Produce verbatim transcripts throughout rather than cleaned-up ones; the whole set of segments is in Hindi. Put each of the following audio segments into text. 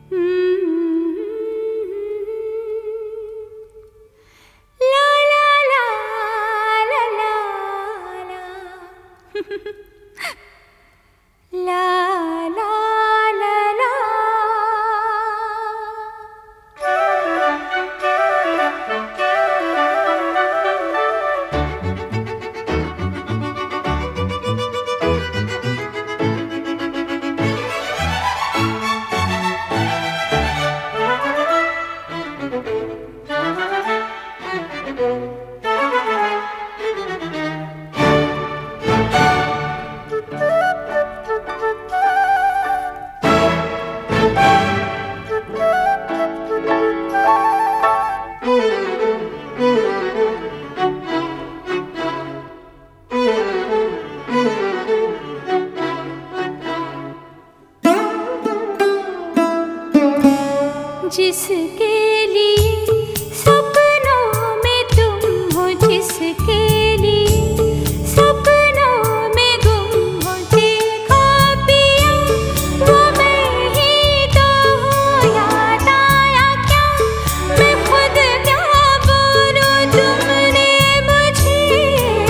जिसके लिए सपनों में तुम हो, जिसके लिए सपनों में गुम हो, देखो पिया वो मैं ही तो हूँ। याद आया क्या मैं खुद क्या बोलूँ, तुमने मुझे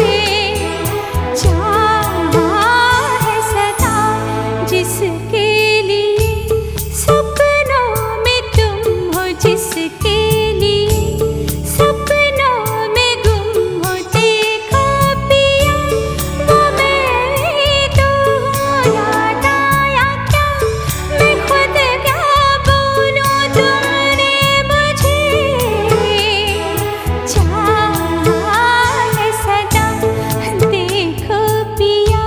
चाहा है सदा। जिसके जिसके लिए सपनों में गुम हो, देखो पिया वो मैं ही तो हूँ। याद आया क्या मैं खुद क्या बोलूँ, तुमने मुझे चाहा है सदा। देखो पिया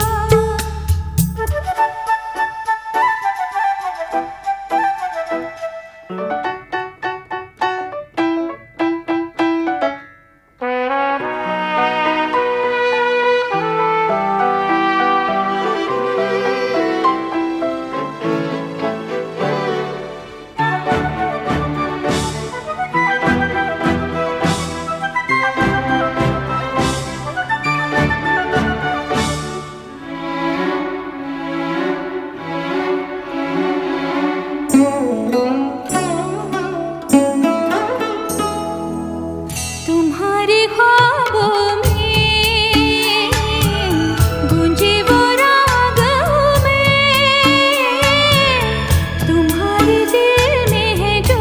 तुम्हारे ख्वाबों में गूंजे वो राग में, तुम्हारे दिल में है जो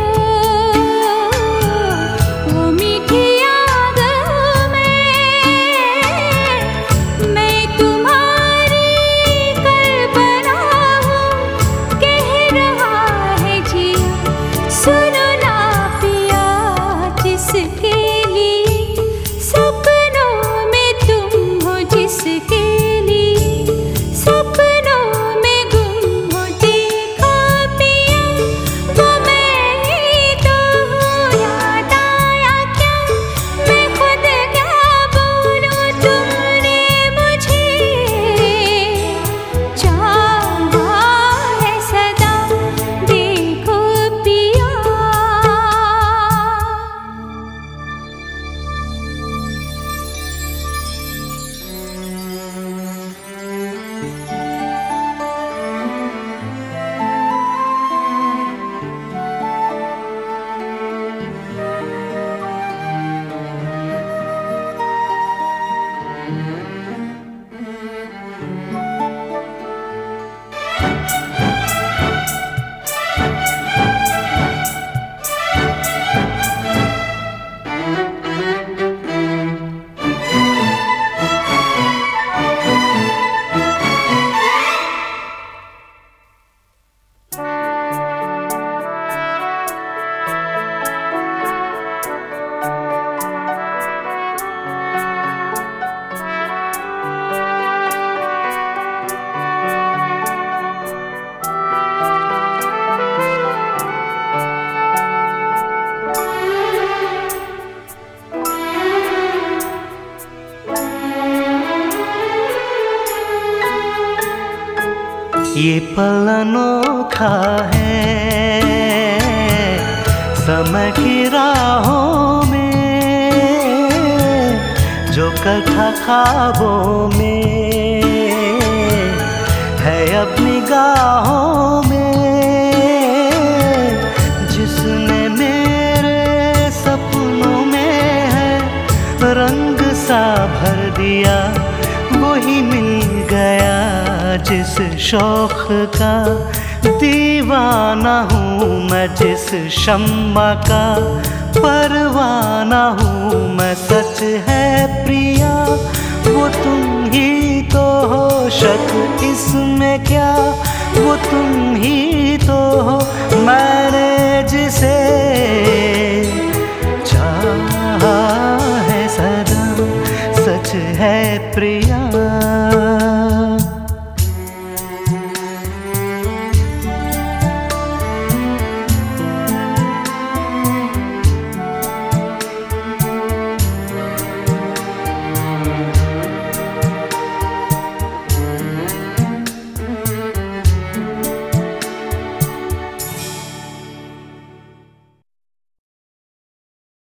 वो मीठी याद में। मैं तुम्हारी कल्पना हूँ, कह रहा है जिया सुनो ना पिया। जिसके सपनों में तुम हो, जिसके लिए सपनों में गुम हो, देखो पिया वो मैं ही तो हूँ। याद आया क्या मैं खुद क्या बोलूँ, तुमने मुझे चाहा है सदा। देखो पिया ये पल अनोखा है समय की राहों में, जो कल था ख्वाबों में है अब निगाहों में। जिस शौक का दीवाना हूँ मैं, जिस शम्मा का परवाना हूँ मैं। सच है प्रिया वो तुम ही तो हो, शक इसमें क्या वो तुम ही तो हो। मैंने जिसे